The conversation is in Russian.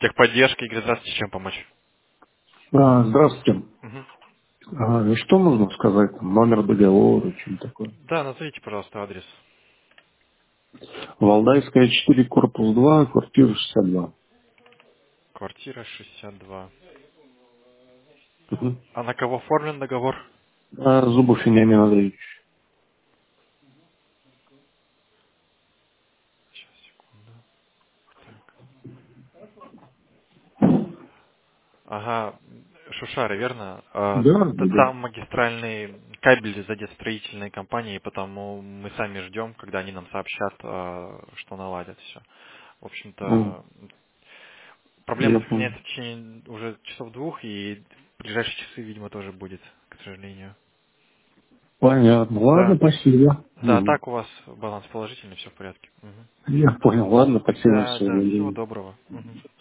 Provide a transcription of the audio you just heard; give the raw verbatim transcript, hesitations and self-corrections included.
Техподдержка, Игорь, здравствуйте, чем помочь? А, здравствуйте. Мгм. А, что нужно сказать? Там, номер договора, что такое? Да, назовите, пожалуйста, адрес. Валдайская четыре, корпус два, квартира шестьдесят два. Квартира шестьдесят два. Угу. А на кого оформлен договор? А, Зубов Вениамин Андреевич. Сейчас, секунду. Так. Ага, Шушары, верно? А, Да, да, т- да. Там магистральный кабель задет строительной компанией, потому мы сами ждем, когда они нам сообщат, а, что наладят все. В М, общем-то, проблема Я понял. сохраняется в течение уже часов двух, и в ближайшие часы, видимо, тоже будет, к сожалению. Понятно. Ладно, Да. спасибо. Да, Мгм. так у вас баланс положительный, все в порядке. Мгм. Я понял. Ладно, спасибо. Да, Всего да, всего доброго. доброго. Мгм.